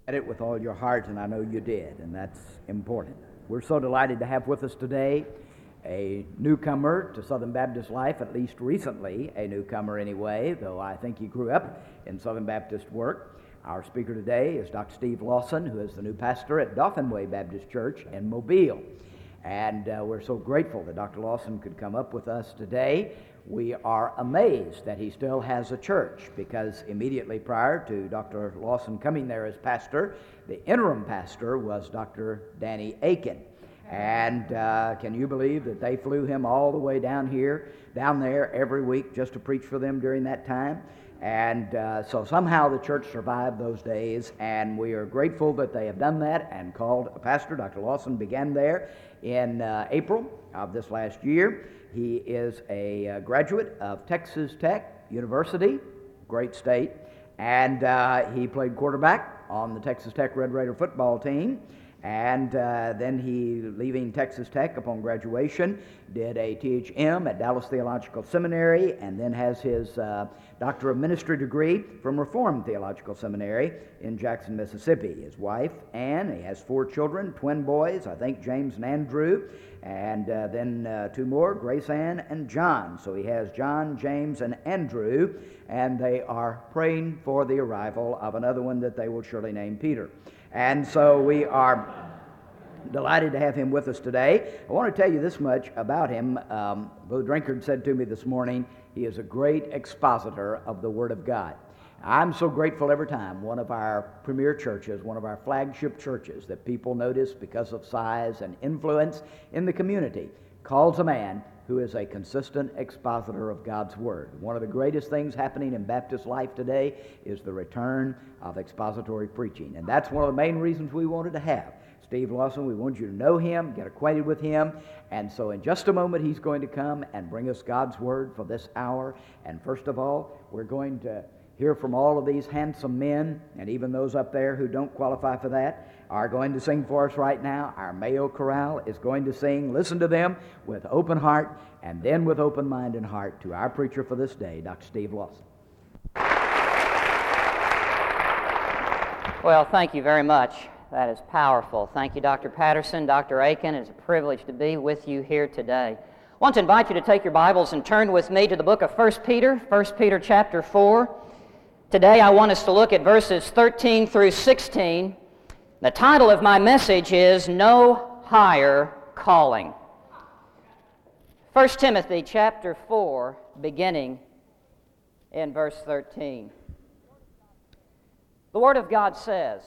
At it with all your heart, and I know you did, and that's important. We're so delighted to have with us today a newcomer to Southern Baptist life, at least recently a newcomer anyway, though I think he grew up in Southern Baptist work. Our speaker today is Dr. Steve Lawson, who is the new pastor at Dauphin Way Baptist Church in Mobile. And we're so grateful that Dr. Lawson could come up with us today. We are amazed that he still has a church, because immediately prior to Dr. Lawson coming there as pastor, the interim pastor was Dr. Danny Akin. And can you believe that they flew him all the way down there every week just to preach for them during that time? And so somehow the church survived those days, and we are grateful that they have done that and called a pastor. Dr. Lawson began there in April of this last year. He is a graduate of Texas Tech University, great state, and he played quarterback on the Texas Tech Red Raider football team. And then he, leaving Texas Tech upon graduation, did a THM at Dallas Theological Seminary, and then has his Doctor of Ministry degree from Reformed Theological Seminary in Jackson, Mississippi. His wife, Ann, he has 4 children, twin boys, I think James and Andrew, and then 2 more, Grace Ann and John. So he has John, James, and Andrew, and they are praying for the arrival of another one that they will surely name Peter. And so we are delighted to have him with us today. I want to tell you this much about him. Brother Drinkard said to me this morning, he is a great expositor of the Word of God. I'm so grateful every time one of our premier churches, one of our flagship churches that people notice because of size and influence in the community, calls a man who is a consistent expositor of God's Word. One of the greatest things happening in Baptist life today is the return of expository preaching. And that's one of the main reasons we wanted to have Steve Lawson. We wanted you to know him, get acquainted with him. And so in just a moment, he's going to come and bring us God's Word for this hour. And first of all, we're going to hear from all of these handsome men, and even those up there who don't qualify for that, are going to sing for us right now. Our Mayo Chorale is going to sing. Listen to them with open heart, and then with open mind and heart to our preacher for this day, Dr. Steve Lawson. Well, thank you very much. That is powerful. Thank you, Dr. Patterson, Dr. Akin. It's a privilege to be with you here today. I want to invite you to take your Bibles and turn with me to the book of 1 Peter chapter 4. Today I want us to look at verses 13 through 16. The title of my message is No Higher Calling. 1 Timothy chapter 4, beginning in verse 13. The Word of God says,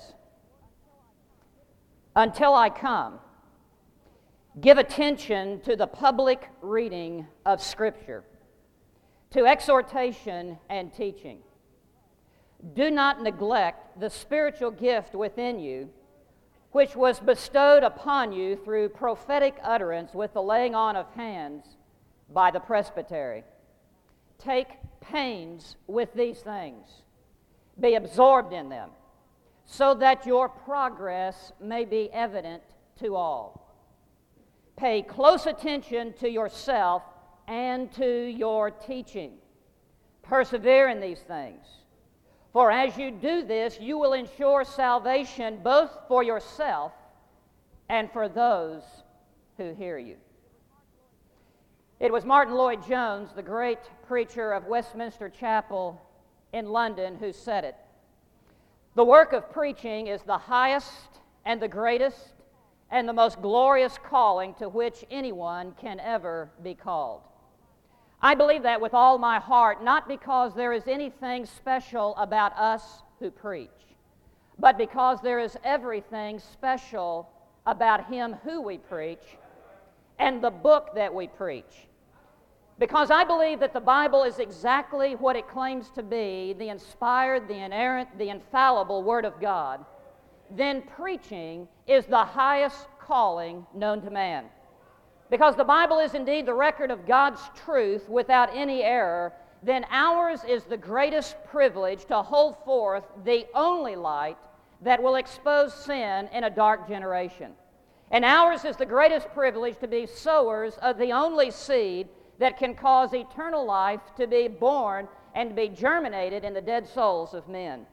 "Until I come, give attention to the public reading of Scripture, to exhortation and teaching. Do not neglect the spiritual gift within you, which was bestowed upon you through prophetic utterance with the laying on of hands by the presbytery. Take pains with these things. Be absorbed in them, so that your progress may be evident to all. Pay close attention to yourself and to your teaching. Persevere in these things. For as you do this, you will ensure salvation both for yourself and for those who hear you." It was Martin Lloyd-Jones, the great preacher of Westminster Chapel in London, who said it. "The work of preaching is the highest and the greatest and the most glorious calling to which anyone can ever be called." I believe that with all my heart, not because there is anything special about us who preach, but because there is everything special about him who we preach and the book that we preach. Because I believe that the Bible is exactly what it claims to be, the inspired, the inerrant, the infallible Word of God, then preaching is the highest calling known to man. Because the Bible is indeed the record of God's truth without any error, then ours is the greatest privilege to hold forth the only light that will expose sin in a dark generation. And ours is the greatest privilege to be sowers of the only seed that can cause eternal life to be born and to be germinated in the dead souls of men.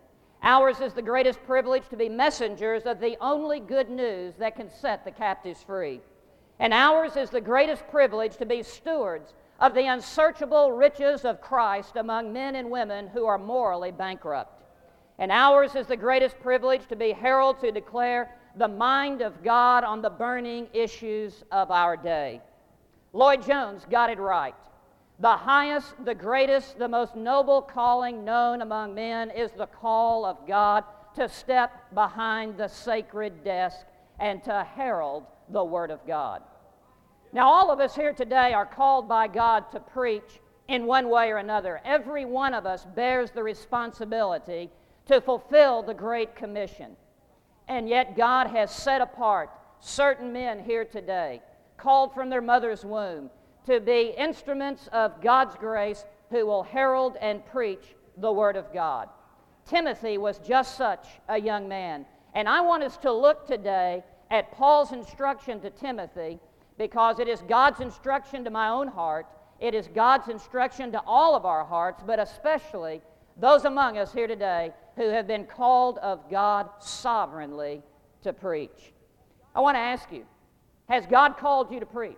Ours is the greatest privilege to be messengers of the only good news that can set the captives free. And ours is the greatest privilege to be stewards of the unsearchable riches of Christ among men and women who are morally bankrupt. And ours is the greatest privilege to be heralds who declare the mind of God on the burning issues of our day. Lloyd Jones got it right. The highest, the greatest, the most noble calling known among men is the call of God to step behind the sacred desk and to herald the Word of God. Now, all of us here today are called by God to preach in one way or another. Every one of us bears the responsibility to fulfill the Great Commission. And yet God has set apart certain men here today, called from their mother's womb, to be instruments of God's grace who will herald and preach the Word of God. Timothy was just such a young man. And I want us to look today at Paul's instruction to Timothy, because it is God's instruction to my own heart. It is God's instruction to all of our hearts, but especially those among us here today who have been called of God sovereignly to preach. I want to ask you, has God called you to preach?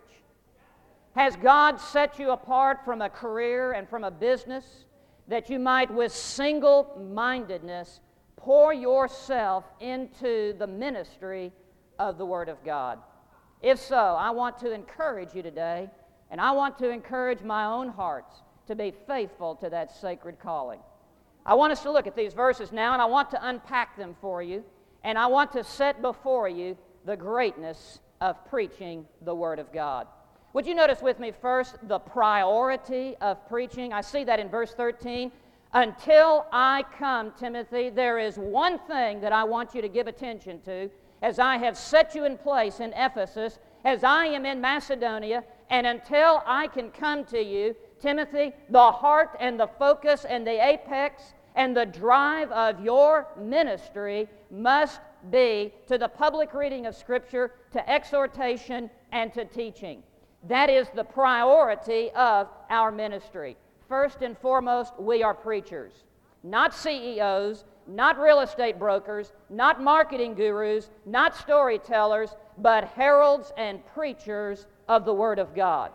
Has God set you apart from a career and from a business that you might with single-mindedness pour yourself into the ministry of the Word of God? If so, I want to encourage you today, and I want to encourage my own hearts to be faithful to that sacred calling. I want us to look at these verses now, and I want to unpack them for you, and I want to set before you the greatness of preaching the Word of God. Would you notice with me first the priority of preaching? I see that in verse 13. Until I come, Timothy, there is one thing that I want you to give attention to, as I have set you in place in Ephesus, as I am in Macedonia, and until I can come to you, Timothy, the heart and the focus and the apex and the drive of your ministry must be to the public reading of Scripture, to exhortation, and to teaching. That is the priority of our ministry. First and foremost, we are preachers, not CEOs, not real estate brokers, not marketing gurus, not storytellers, but heralds and preachers of the Word of God.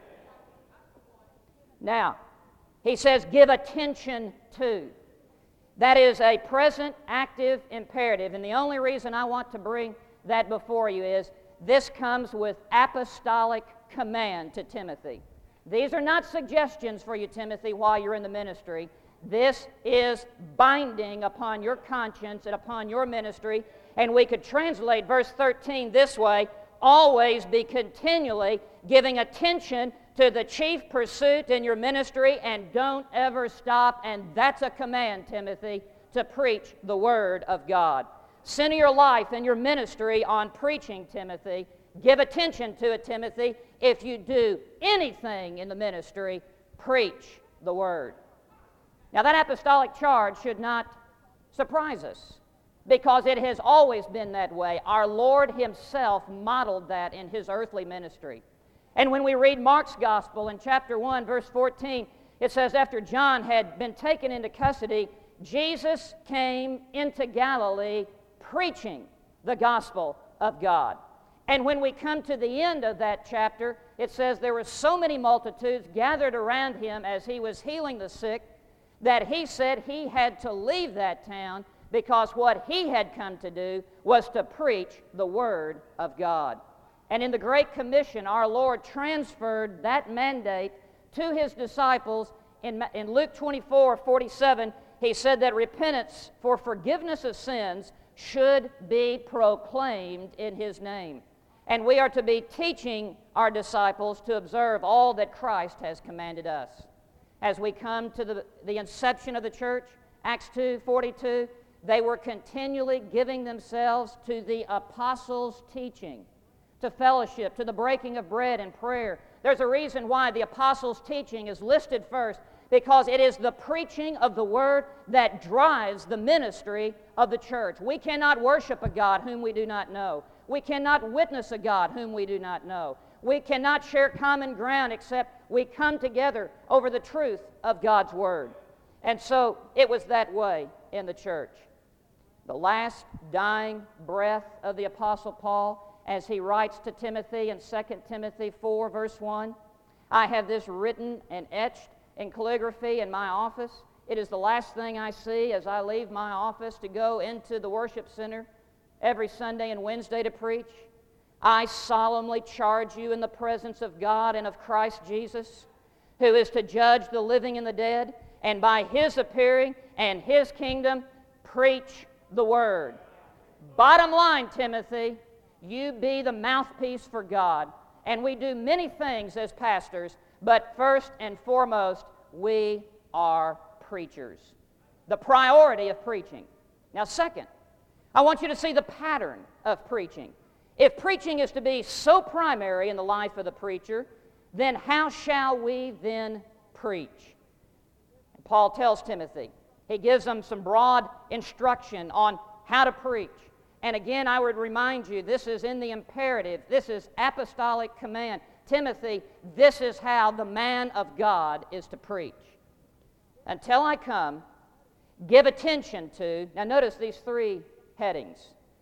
Now, he says, give attention to. That is a present active imperative, and the only reason I want to bring that before you is this comes with apostolic command to Timothy. These are not suggestions for you, Timothy, while you're in the ministry. This is binding upon your conscience and upon your ministry. And we could translate verse 13 this way: always be continually giving attention to the chief pursuit in your ministry, and don't ever stop. And that's a command, Timothy, to preach the Word of God. Center your life and your ministry on preaching, Timothy. Give attention to it, Timothy. If you do anything in the ministry, preach the Word. Now, that apostolic charge should not surprise us, because it has always been that way. Our Lord Himself modeled that in His earthly ministry. And when we read Mark's Gospel in chapter 1, verse 14, it says, after John had been taken into custody, Jesus came into Galilee preaching the gospel of God. And when we come to the end of that chapter, it says there were so many multitudes gathered around Him as He was healing the sick, that He said He had to leave that town, because what He had come to do was to preach the Word of God. And in the Great Commission, our Lord transferred that mandate to His disciples. In Luke 24:47, He said that repentance for forgiveness of sins should be proclaimed in His name. And we are to be teaching our disciples to observe all that Christ has commanded us. As we come to the inception of the church, Acts 2:42, they were continually giving themselves to the apostles' teaching, to fellowship, to the breaking of bread and prayer. There's a reason why the apostles' teaching is listed first, because it is the preaching of the Word that drives the ministry of the church. We cannot worship a God whom we do not know. We cannot witness a God whom we do not know. We cannot share common ground except we come together over the truth of God's Word. And so it was that way in the church. the last dying breath of the Apostle Paul as he writes to Timothy in 2 Timothy 4, verse 1. I have this written and etched in calligraphy in my office. It is the last thing I see as I leave my office to go into the worship center every Sunday and Wednesday to preach. I solemnly charge you in the presence of God and of Christ Jesus, who is to judge the living and the dead, and by His appearing and His kingdom, preach the Word. Bottom line, Timothy, you be the mouthpiece for God. And we do many things as pastors, but first and foremost, we are preachers. The priority of preaching. Now, second, I want you to see the pattern of preaching. If preaching is to be so primary in the life of the preacher, then how shall we then preach? And Paul tells Timothy, he gives him some broad instruction on how to preach. And again, I would remind you, this is in the imperative. This is apostolic command. Timothy, this is how the man of God is to preach. Until I come, give attention to, now notice these three headings.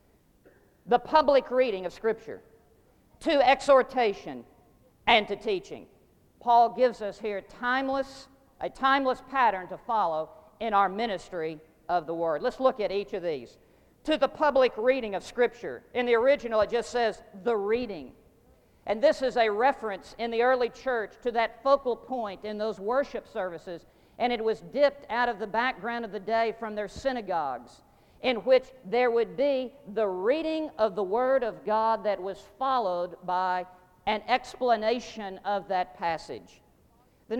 The public reading of Scripture, to exhortation, and to teaching. Paul gives us here a timeless pattern to follow in our ministry of the Word. Let's look at each of these. To the public reading of Scripture. In the original, it just says the reading. And this is a reference in the early church to that focal point in those worship services. And it was dipped out of the background of the day from their synagogues, in which there would be the reading of the Word of God that was followed by an explanation of that passage. The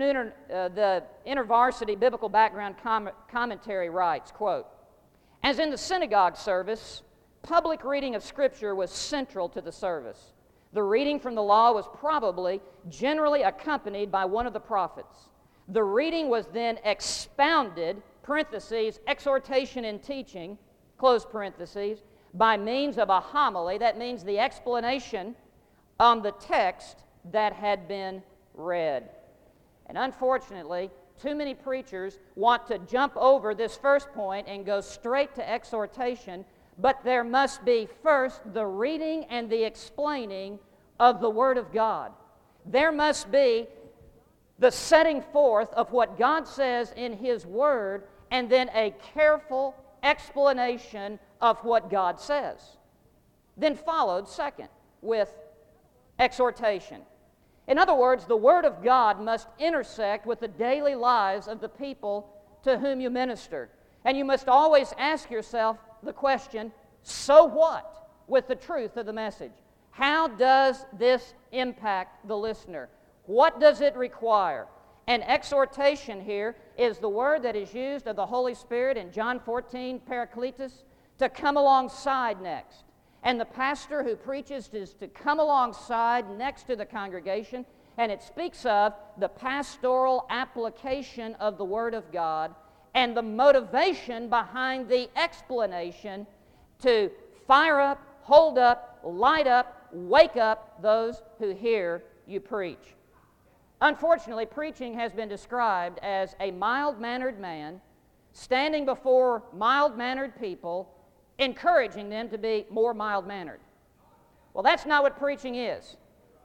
InterVarsity Biblical Background Commentary writes, quote, as in the synagogue service, public reading of Scripture was central to the service. The reading from the law was probably generally accompanied by one of the prophets. The reading was then expounded, parentheses, exhortation and teaching, close parentheses, by means of a homily, that means the explanation on the text that had been read. And unfortunately, too many preachers want to jump over this first point and go straight to exhortation, but there must be first the reading and the explaining of the Word of God. There must be the setting forth of what God says in His Word, and then a careful explanation of what God says. Then followed, second, with exhortation. In other words, the Word of God must intersect with the daily lives of the people to whom you minister. And you must always ask yourself the question, so what with the truth of the message? How does this impact the listener? What does it require? And exhortation here is the word that is used of the Holy Spirit in John 14, Parakletos, to come alongside next. And the pastor who preaches is to come alongside next to the congregation, and it speaks of the pastoral application of the Word of God and the motivation behind the explanation to fire up, hold up, light up, wake up those who hear you preach. Unfortunately, preaching has been described as a mild-mannered man standing before mild-mannered people, encouraging them to be more mild-mannered. Well, that's not what preaching is.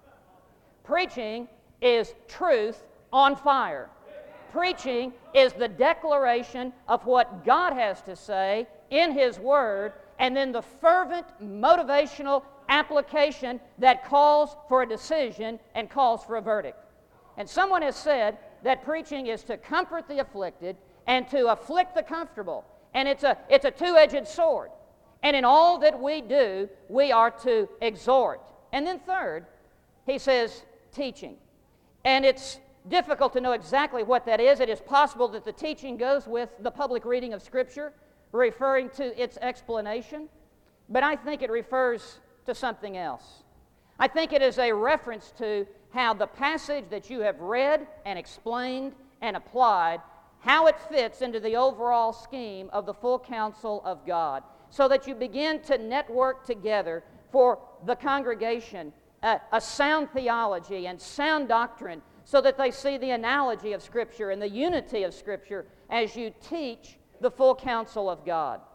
Preaching is truth on fire. Preaching is the declaration of what God has to say in His Word, and then the fervent, motivational application that calls for a decision and calls for a verdict. And someone has said that preaching is to comfort the afflicted and to afflict the comfortable. And it's a two-edged sword. And in all that we do, we are to exhort. And then third, he says teaching. And it's difficult to know exactly what that is. It is possible that the teaching goes with the public reading of Scripture, referring to its explanation. But I think it refers to something else. I think it is a reference to how the passage that you have read and explained and applied, how it fits into the overall scheme of the full counsel of God, so that you begin to network together for the congregation a sound theology and sound doctrine, so that they see the analogy of Scripture and the unity of Scripture as you teach the full counsel of God.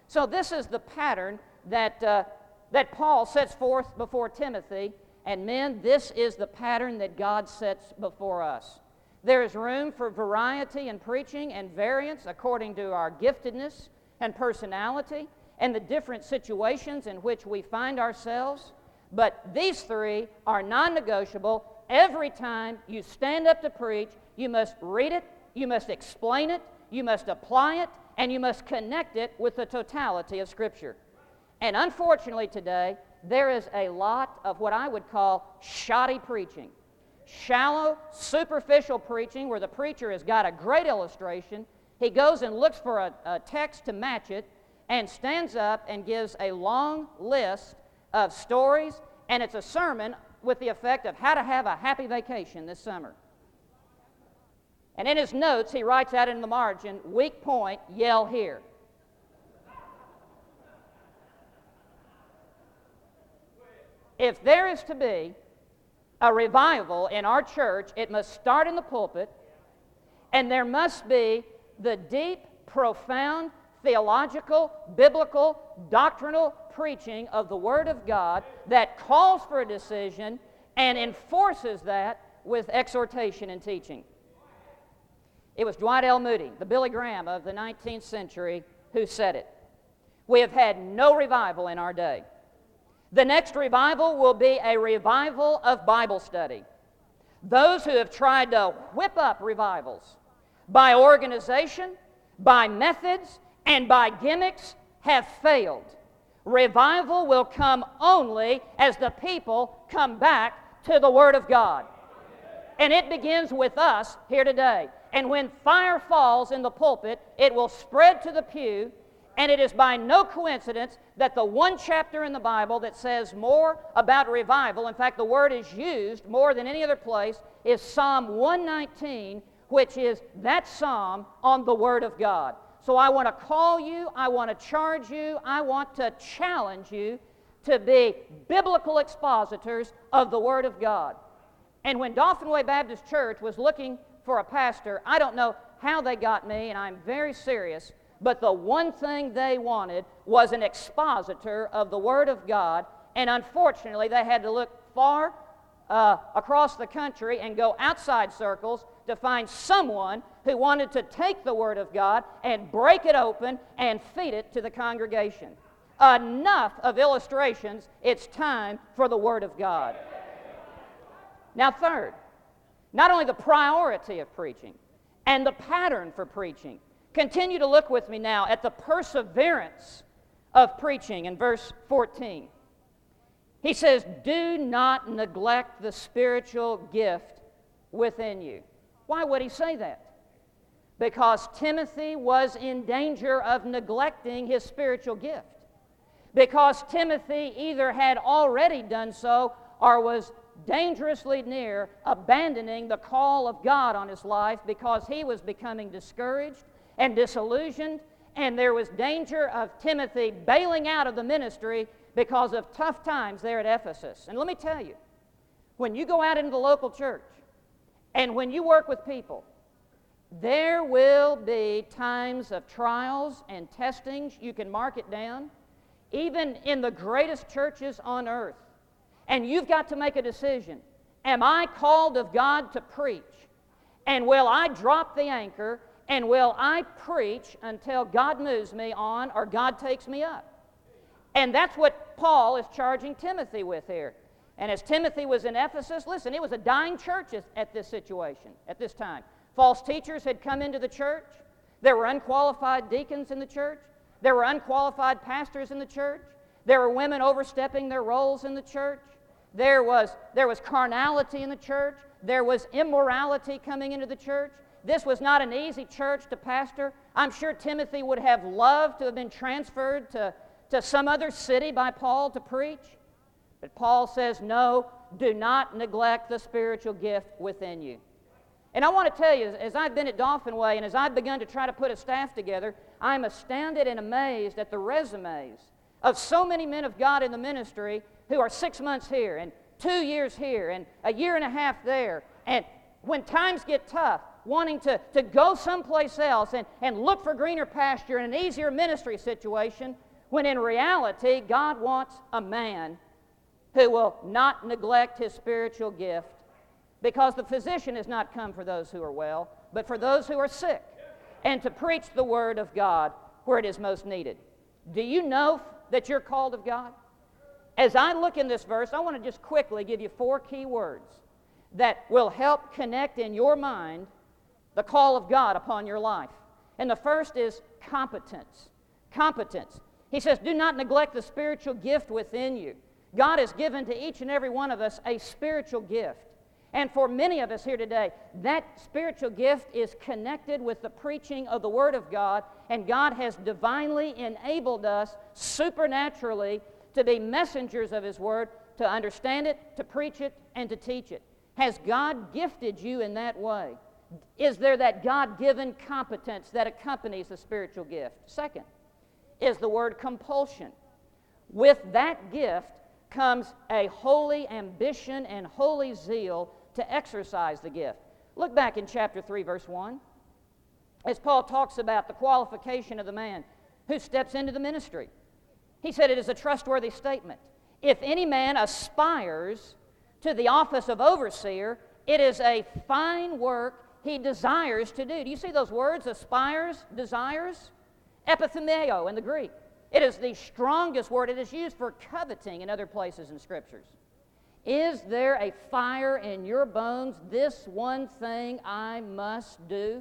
So this is the pattern that Paul sets forth before Timothy. And men, this is the pattern that God sets before us. There is room for variety in preaching and variance according to our giftedness and personality and the different situations in which we find ourselves. But these three are non-negotiable. Every time you stand up to preach, you must read it, you must explain it, you must apply it, and you must connect it with the totality of Scripture. And unfortunately today, there is a lot of what I would call shoddy preaching. Shallow, superficial preaching where the preacher has got a great illustration. He goes and looks for a text to match it and stands up and gives a long list of stories, and it's a sermon with the effect of how to have a happy vacation this summer. And in his notes, he writes out in the margin, weak point, yell here. If there is to be a revival in our church, it must start in the pulpit, and there must be the deep, profound, theological, biblical, doctrinal preaching of the Word of God that calls for a decision and enforces that with exhortation and teaching. It was Dwight L. Moody, the Billy Graham of the 19th century, who said it. We have had no revival in our day. The next revival will be a revival of Bible study. Those who have tried to whip up revivals by organization, by methods, and by gimmicks have failed. Revival will come only as the people come back to the Word of God. And it begins with us here today. And when fire falls in the pulpit, it will spread to the pew. And it is by no coincidence that the one chapter in the Bible that says more about revival, in fact, the word is used more than any other place, is Psalm 119, which is that psalm on the Word of God. So I want to call you, I want to charge you, I want to challenge you to be biblical expositors of the Word of God. And when Dauphin Way Baptist Church was looking for a pastor, I don't know how they got me, and I'm very serious, but the one thing they wanted was an expositor of the Word of God, and unfortunately they had to look far across the country and go outside circles to find someone who wanted to take the Word of God and break it open and feed it to the congregation. Enough of illustrations, it's time for the Word of God. Now third, not only the priority of preaching and the pattern for preaching. Continue to look with me now at the perseverance of preaching in verse 14. He says, do not neglect the spiritual gift within you. Why would he say that? Because Timothy was in danger of neglecting his spiritual gift. Because Timothy either had already done so or was dangerously near abandoning the call of God on his life because he was becoming discouraged and disillusioned, and there was danger of Timothy bailing out of the ministry because of tough times there at Ephesus. And let me tell you, when you go out into the local church and when you work with people, there will be times of trials and testings. You can mark it down, even in the greatest churches on earth. And you've got to make a decision. Am I called of God to preach? And will I drop the anchor? And will I preach until God moves me on or God takes me up? And that's what Paul is charging Timothy with here. And as Timothy was in Ephesus, listen, it was a dying church at this situation, at this time. False teachers had come into the church. There were unqualified deacons in the church. There were unqualified pastors in the church. There were women overstepping their roles in the church. There was carnality in the church. There was immorality coming into the church. This was not an easy church to pastor. I'm sure Timothy would have loved to have been transferred to some other city by Paul to preach. But Paul says, no, do not neglect the spiritual gift within you. And I want to tell you, as I've been at Dauphin Way and as I've begun to try to put a staff together, I'm astounded and amazed at the resumes of so many men of God in the ministry who are 6 months here and 2 years here and a year and a half there. And when times get tough, wanting to go someplace else and look for greener pasture and an easier ministry situation, when in reality, God wants a man who will not neglect his spiritual gift, because the physician has not come for those who are well, but for those who are sick, and to preach the Word of God where it is most needed. Do you know that you're called of God? As I look in this verse, I want to just quickly give you 4 key words that will help connect in your mind the call of God upon your life. And the first is competence. Competence. He says, do not neglect the spiritual gift within you. God has given to each and every one of us a spiritual gift. And for many of us here today, that spiritual gift is connected with the preaching of the Word of God, and God has divinely enabled us supernaturally to be messengers of His Word, to understand it, to preach it, and to teach it. Has God gifted you in that way? Is there that God-given competence that accompanies the spiritual gift? Second is the word compulsion. With that gift comes a holy ambition and holy zeal to exercise the gift. Look back in chapter 3, verse 1, as Paul talks about the qualification of the man who steps into the ministry. He said it is a trustworthy statement. If any man aspires to the office of overseer, it is a fine work he desires to do. Do you see those words, aspires, desires? Epithumeo in the Greek. It is the strongest word. It is used for coveting in other places in Scriptures. Is there a fire in your bones? This one thing I must do?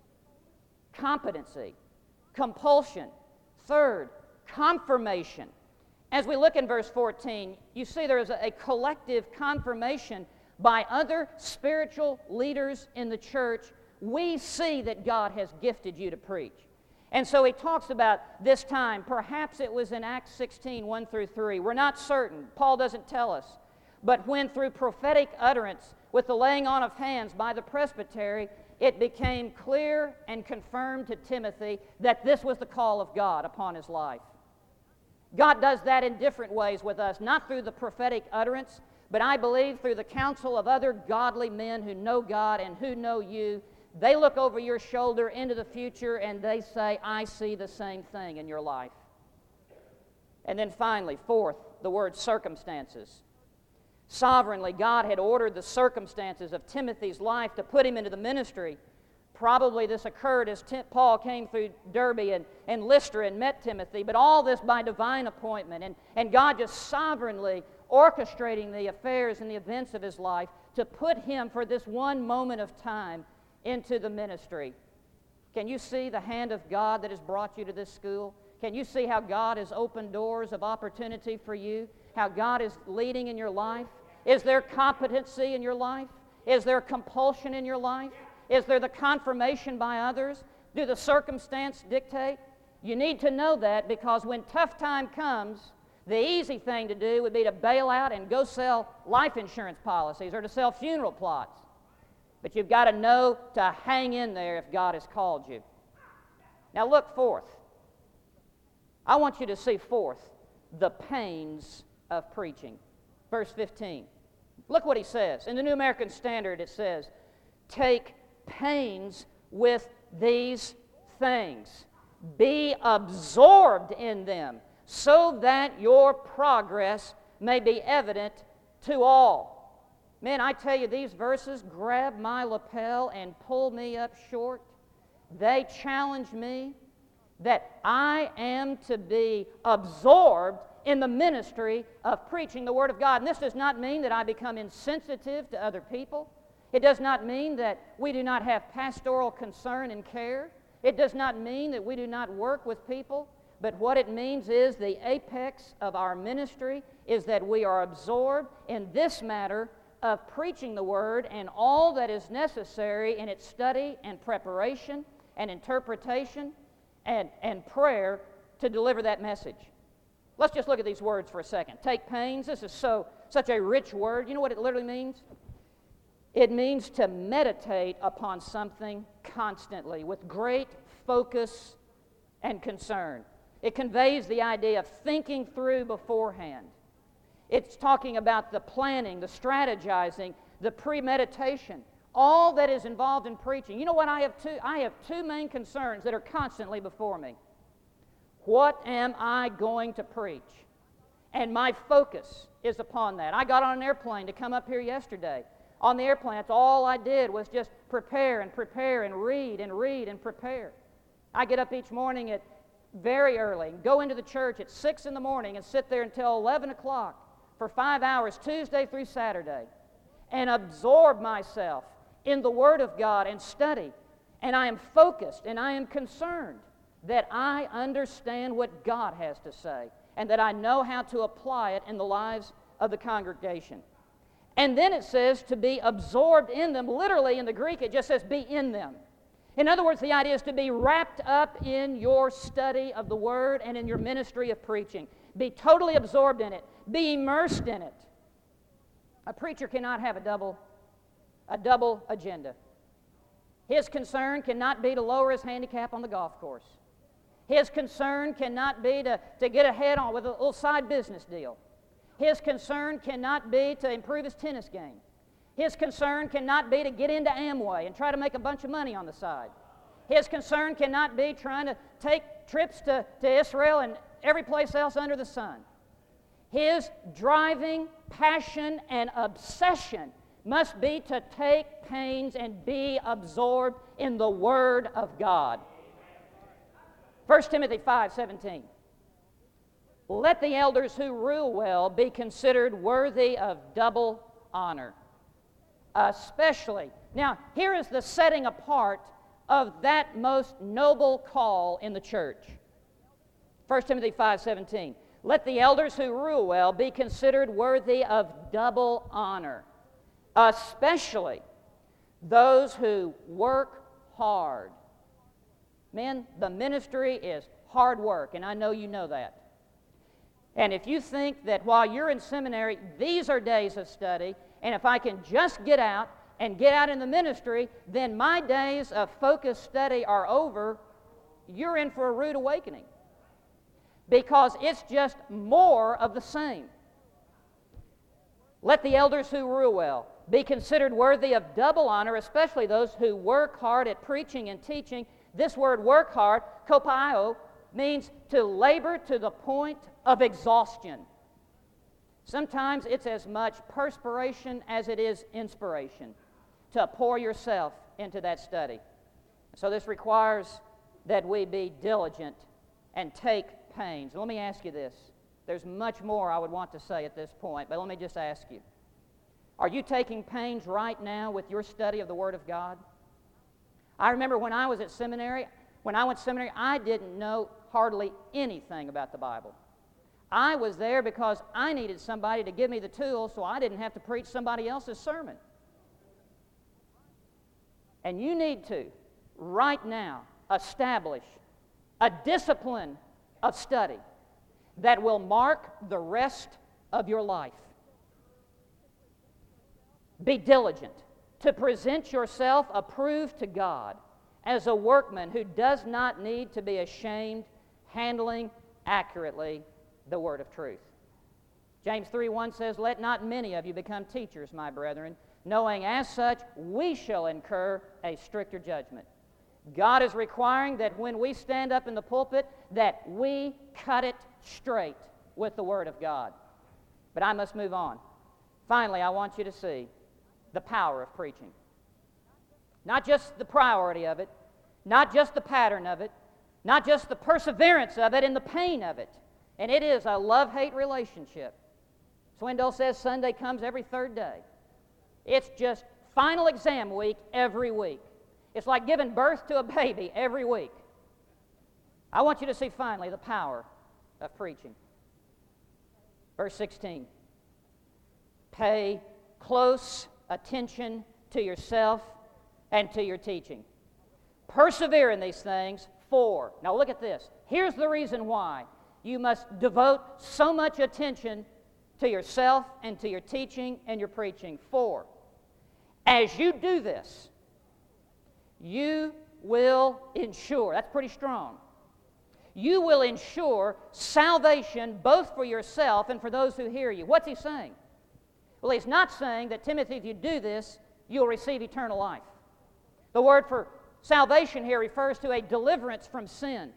Competency, compulsion. Third, confirmation. As we look in verse 14, you see there is a collective confirmation by other spiritual leaders in the church. We see that God has gifted you to preach. And so he talks about this time. Perhaps it was in Acts 16, 1 through 3. We're not certain. Paul doesn't tell us. But when through prophetic utterance, with the laying on of hands by the presbytery, it became clear and confirmed to Timothy that this was the call of God upon his life. God does that in different ways with us, not through the prophetic utterance, but I believe through the counsel of other godly men who know God and who know you. They look over your shoulder into the future and they say, I see the same thing in your life. And then finally, fourth, the word circumstances. Sovereignly, God had ordered the circumstances of Timothy's life to put him into the ministry. Probably this occurred as Paul came through Derbe and Lystra and met Timothy, but all this by divine appointment, and God just sovereignly orchestrating the affairs and the events of his life to put him for this one moment of time into the ministry. Can you see the hand of God that has brought you to this school? Can you see how God has opened doors of opportunity for you? How God is leading in your life? Is there competency in your life? Is there compulsion in your life? Is there the confirmation by others? Do the circumstance dictate? You need to know that, because when tough time comes, the easy thing to do would be to bail out and go sell life insurance policies or to sell funeral plots. But you've got to know to hang in there if God has called you. Now look forth. I want you to see forth the pains of preaching. Verse 15. Look what he says. In the New American Standard it says, take pains with these things. Be absorbed in them, so that your progress may be evident to all. Man, I tell you, these verses grab my lapel and pull me up short. They challenge me that I am to be absorbed in the ministry of preaching the Word of God. And this does not mean that I become insensitive to other people. It does not mean that we do not have pastoral concern and care. It does not mean that we do not work with people. But what it means is the apex of our ministry is that we are absorbed in this matter of preaching the Word and all that is necessary in its study and preparation and interpretation and prayer to deliver that message. Let's just look at these words for a second. Take pains. This is such a rich word. You know what it literally means? It means to meditate upon something constantly with great focus and concern. It conveys the idea of thinking through beforehand. It's talking about the planning, the strategizing, the premeditation, all that is involved in preaching. You know what? I have two main concerns that are constantly before me. What am I going to preach? And my focus is upon that. I got on an airplane to come up here yesterday. On the airplane, that's all I did was just prepare and read and prepare. I get up each morning at very early, go into the church at 6 in the morning and sit there until 11 o'clock for 5 hours, Tuesday through Saturday, and absorb myself in the Word of God and study. And I am focused and I am concerned that I understand what God has to say and that I know how to apply it in the lives of the congregation. And then it says to be absorbed in them. Literally in the Greek it just says be in them. In other words, the idea is to be wrapped up in your study of the Word and in your ministry of preaching. Be totally absorbed in it. Be immersed in it. A preacher cannot have a double agenda. His concern cannot be to lower his handicap on the golf course. His concern cannot be to get ahead on with a little side business deal. His concern cannot be to improve his tennis game. His concern cannot be to get into Amway and try to make a bunch of money on the side. His concern cannot be trying to take trips to Israel and every place else under the sun. His driving passion and obsession must be to take pains and be absorbed in the Word of God. 1 Timothy 5:17. Let the elders who rule well be considered worthy of double honor. Especially. Now, here is the setting apart of that most noble call in the church. 1 Timothy 5:17. Let the elders who rule well be considered worthy of double honor, especially those who work hard. Men, the ministry is hard work, and I know you know that. And if you think that while you're in seminary, these are days of study, and if I can just get out in the ministry, then my days of focused study are over, you're in for a rude awakening. Because it's just more of the same. Let the elders who rule well be considered worthy of double honor, especially those who work hard at preaching and teaching. This word work hard, kopaio, means to labor to the point of exhaustion. Sometimes it's as much perspiration as it is inspiration to pour yourself into that study. So this requires that we be diligent and take pains. Let me ask you this. There's much more I would want to say at this point, but let me just ask you. Are you taking pains right now with your study of the Word of God? I remember when I was at seminary, I didn't know hardly anything about the Bible. I was there because I needed somebody to give me the tools so I didn't have to preach somebody else's sermon. And you need to, right now, establish a discipline of study that will mark the rest of your life. Be diligent to present yourself approved to God as a workman who does not need to be ashamed, handling accurately the word of truth. James 3:1 says, "Let not many of you become teachers, my brethren, knowing as such we shall incur a stricter judgment." God is requiring that when we stand up in the pulpit, that we cut it straight with the Word of God. But I must move on. Finally, I want you to see the power of preaching. Not just the priority of it, not just the pattern of it, not just the perseverance of it and the pain of it. And it is a love-hate relationship. Swindoll says Sunday comes every third day. It's just final exam week every week. It's like giving birth to a baby every week. I want you to see finally the power of preaching. Verse 16. Pay close attention to yourself and to your teaching. Persevere in these things, for, now look at this. Here's the reason why you must devote so much attention to yourself and to your teaching and your preaching. For, as you do this, you will ensure, that's pretty strong, you will ensure salvation both for yourself and for those who hear you. What's he saying? Well, he's not saying that, Timothy, if you do this, you'll receive eternal life. The word for salvation here refers to a deliverance from sin.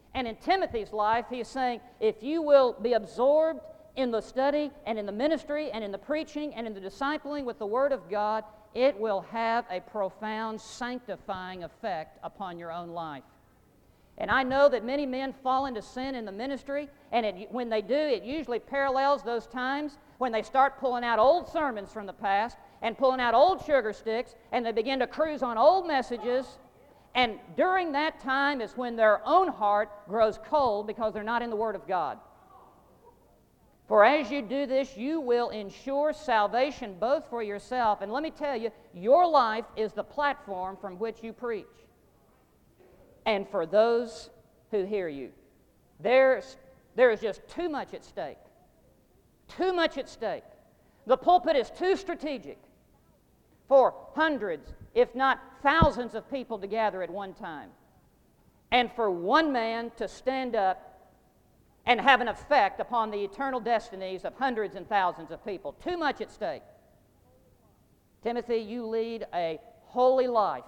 And in Timothy's life, he is saying, if you will be absorbed in the study and in the ministry and in the preaching and in the discipling with the Word of God, it will have a profound sanctifying effect upon your own life. And I know that many men fall into sin in the ministry, and when they do, it usually parallels those times when they start pulling out old sermons from the past and pulling out old sugar sticks, and they begin to cruise on old messages. And during that time is when their own heart grows cold because they're not in the Word of God. For as you do this, you will ensure salvation both for yourself, and let me tell you, your life is the platform from which you preach. And for those who hear you, there is just too much at stake. Too much at stake. The pulpit is too strategic for hundreds, if not thousands of people to gather at one time, and for one man to stand up and have an effect upon the eternal destinies of hundreds and thousands of people. Too much at stake. Timothy, you lead a holy life,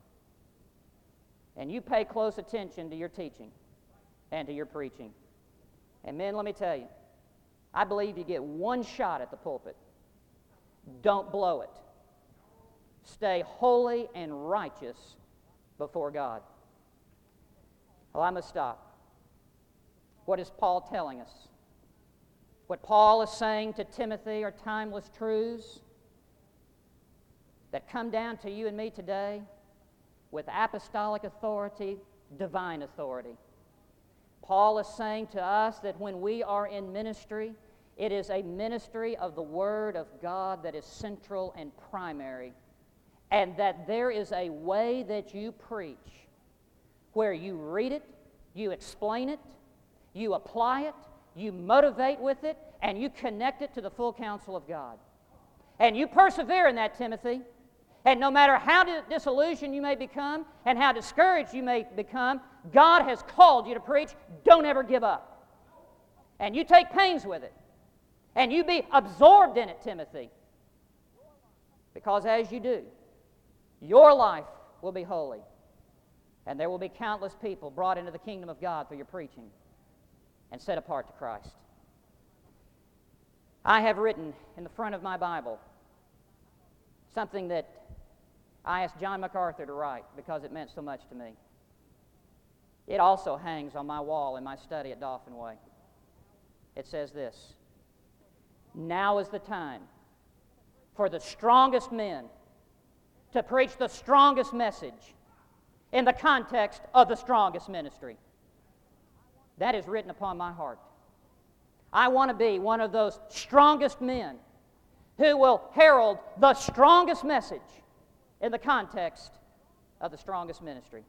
and you pay close attention to your teaching and to your preaching. And men, let me tell you, I believe you get one shot at the pulpit. Don't blow it. Stay holy and righteous before God. Well, I must stop. What is Paul telling us? What Paul is saying to Timothy are timeless truths that come down to you and me today with apostolic authority, divine authority. Paul is saying to us that when we are in ministry, it is a ministry of the Word of God that is central and primary, and that there is a way that you preach where you read it, you explain it, you apply it, you motivate with it, and you connect it to the full counsel of God. And you persevere in that, Timothy. And no matter how disillusioned you may become and how discouraged you may become, God has called you to preach. Don't ever give up. And you take pains with it. And you be absorbed in it, Timothy. Because as you do, your life will be holy. And there will be countless people brought into the kingdom of God through your preaching and set apart to Christ. I have written in the front of my Bible something that I asked John MacArthur to write because it meant so much to me. It also hangs on my wall in my study at Dauphin Way. It says this: now is the time for the strongest men to preach the strongest message in the context of the strongest ministry. That is written upon my heart. I want to be one of those strongest men who will herald the strongest message in the context of the strongest ministry.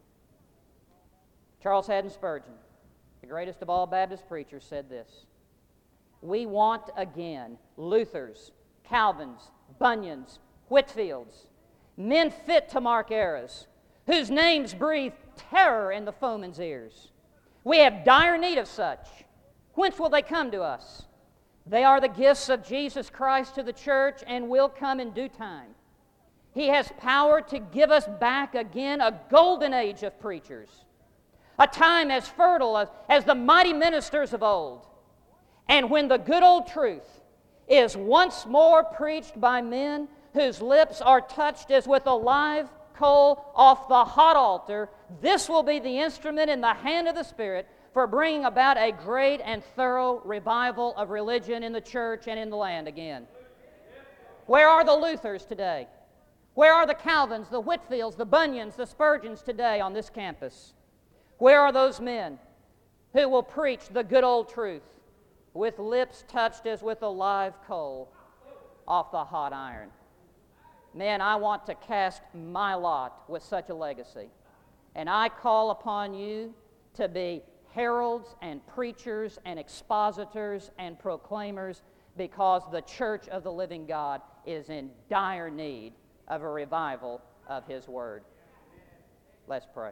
Charles Haddon Spurgeon, the greatest of all Baptist preachers, said this: we want again Luthers, Calvins, Bunyans, Whitfields, men fit to mark eras, whose names breathe terror in the foeman's ears. We have dire need of such. Whence will they come to us? They are the gifts of Jesus Christ to the church and will come in due time. He has power to give us back again a golden age of preachers, a time as fertile as the mighty ministers of old. And when the good old truth is once more preached by men whose lips are touched as with a live coal off the hot altar, this will be the instrument in the hand of the Spirit for bringing about a great and thorough revival of religion in the church and in the land again. Where are the Luthers today? Where are the Calvins, the Whitfields, the Bunyans, the Spurgeons today on this campus? Where are those men who will preach the good old truth with lips touched as with a live coal off the hot iron? Men, I want to cast my lot with such a legacy. And I call upon you to be heralds and preachers and expositors and proclaimers, because the church of the living God is in dire need of a revival of His Word. Let's pray.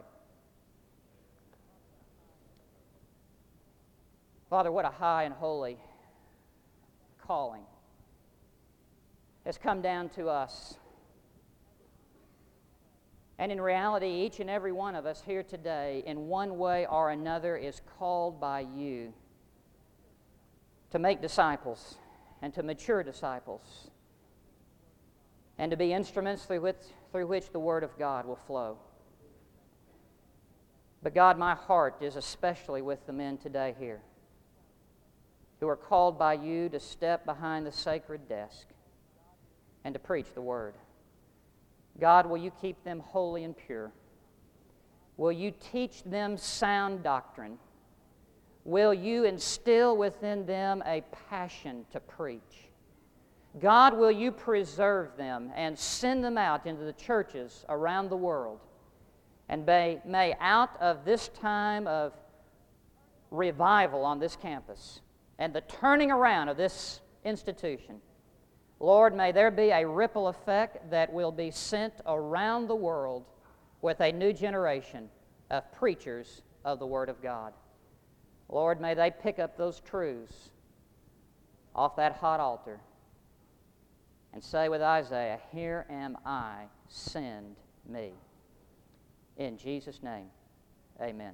Father, what a high and holy calling has come down to us And in reality, each and every one of us here today, in one way or another, is called by you to make disciples and to mature disciples and to be instruments through which the Word of God will flow. But God, my heart is especially with the men today here who are called by you to step behind the sacred desk and to preach the Word. God, will you keep them holy and pure? Will you teach them sound doctrine? Will you instill within them a passion to preach? God, will you preserve them and send them out into the churches around the world? And may out of this time of revival on this campus and the turning around of this institution, Lord, may there be a ripple effect that will be sent around the world with a new generation of preachers of the Word of God. Lord, may they pick up those truths off that hot altar and say with Isaiah, "Here am I, send me." In Jesus' name, amen.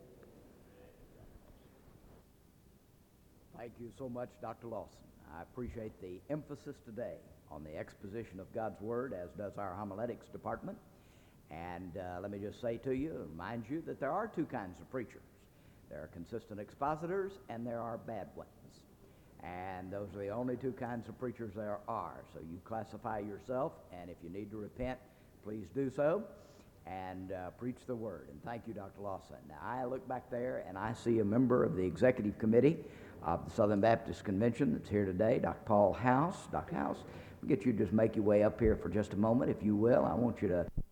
Thank you so much, Dr. Lawson. I appreciate the emphasis today on the exposition of God's Word, as does our homiletics department. And let me just say to you, remind you that there are two kinds of preachers. There are consistent expositors, and there are bad ones. And those are the only two kinds of preachers there are. So you classify yourself, and if you need to repent, please do so, and preach the Word. And thank you, Dr. Lawson. Now, I look back there, and I see a member of the executive committee of the Southern Baptist Convention that's here today, Dr. Paul House. Dr. House, we'll get you to just make your way up here for just a moment, if you will. I want you to